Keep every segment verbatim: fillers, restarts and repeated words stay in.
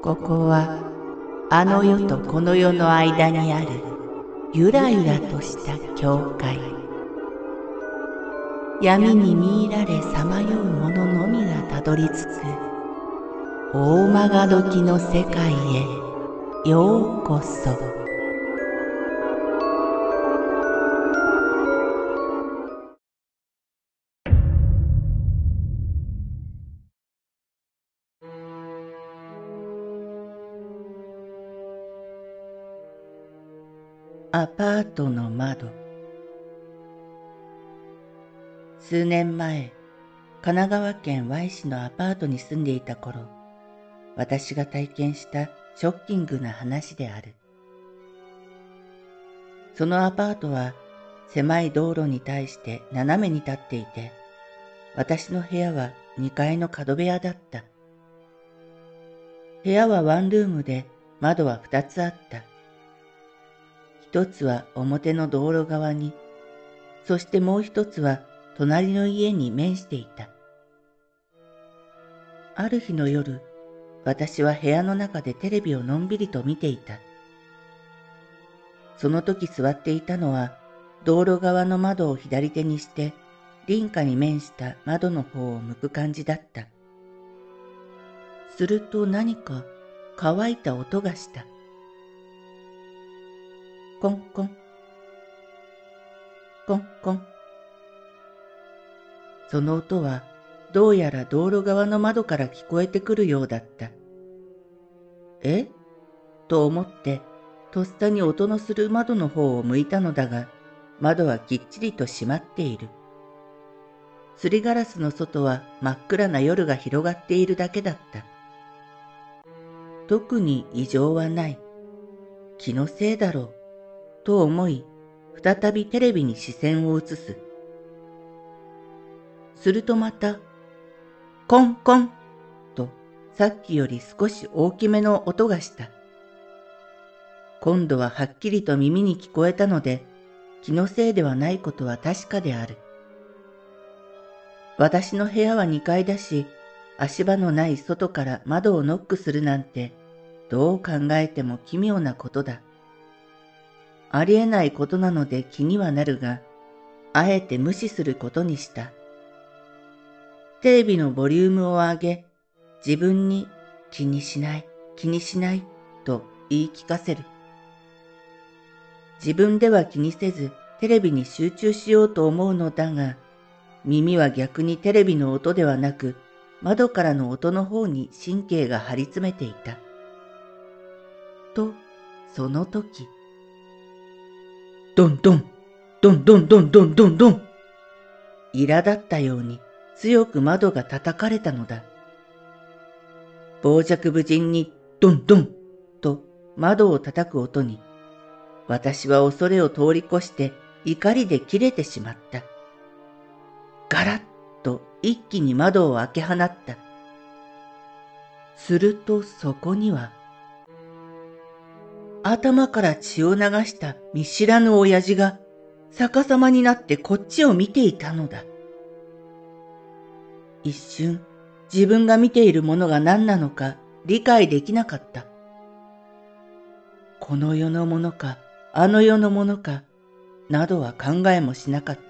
ここはあの世とこの世の間にあるゆらゆらとした境界。闇に見入られさまよう者のみがたどり着く大曲どきの世界へようこそ。アパートの窓。数年前、神奈川県 Y 市のアパートに住んでいた頃、私が体験したショッキングな話である。そのアパートは狭い道路に対して斜めに立っていて、私の部屋はにかいの角部屋だった。部屋はワンルームで窓はふたつあった。一つは表の道路側に、そしてもう一つは隣の家に面していた。ある日の夜、私は部屋の中でテレビをのんびりと見ていた。その時座っていたのは、道路側の窓を左手にして、隣家に面した窓の方を向く感じだった。すると何か乾いた音がした。コンコン。コンコン。その音はどうやら道路側の窓から聞こえてくるようだった。えと思ってとっさに音のする窓の方を向いたのだが、窓はきっちりと閉まっている。すりガラスの外は真っ暗な夜が広がっているだけだった。特に異常はない。気のせいだろう、と思い、再びテレビに視線を移す。するとまた、コンコンとさっきより少し大きめの音がした。今度ははっきりと耳に聞こえたので、気のせいではないことは確かである。私の部屋はにかいだし、足場のない外から窓をノックするなんて、どう考えても奇妙なことだ。ありえないことなので気にはなるが、あえて無視することにした。テレビのボリュームを上げ、自分に気にしない、気にしないと言い聞かせる。自分では気にせずテレビに集中しようと思うのだが、耳は逆にテレビの音ではなく、窓からの音の方に神経が張り詰めていた。と、その時。ドンドン、ドンドンドンドンドンドン。苛立ったように強く窓が叩かれたのだ。傍若無人にドンドンと窓を叩く音に、私は恐れを通り越して怒りで切れてしまった。ガラッと一気に窓を開け放った。するとそこには、頭から血を流した見知らぬ親父が逆さまになってこっちを見ていたのだ。一瞬、自分が見ているものが何なのか理解できなかった。この世のものか、あの世のものか、などは考えもしなかった。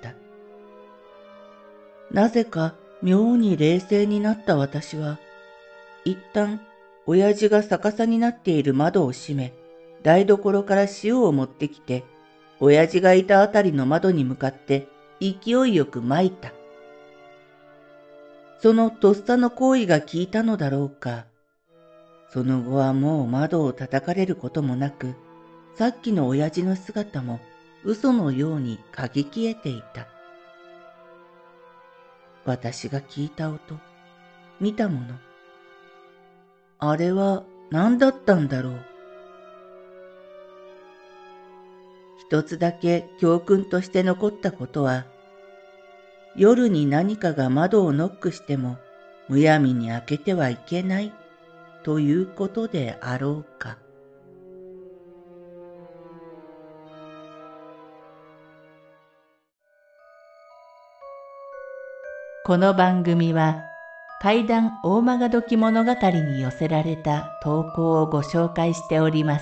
なぜか妙に冷静になった私は、一旦、親父が逆さになっている窓を閉め、台所から塩を持ってきて、親父がいたあたりの窓に向かって勢いよく撒いた。そのとっさの行為が効いたのだろうか。その後はもう窓を叩かれることもなく、さっきの親父の姿も嘘のように嗅ぎ消えていた。私が聞いた音、見たもの。あれは何だったんだろう。一つだけ教訓として残ったことは、夜に何かが窓をノックしてもむやみに開けてはいけないということであろうか。この番組は怪談大曲どき物語に寄せられた投稿をご紹介しております。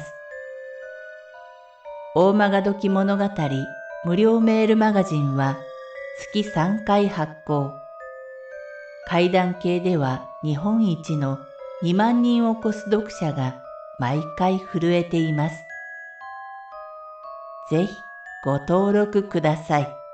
大曲どき物語無料メールマガジンは月さんかい発行。怪談系では日本一のにまんにんを超す読者が毎回震えています。ぜひご登録ください。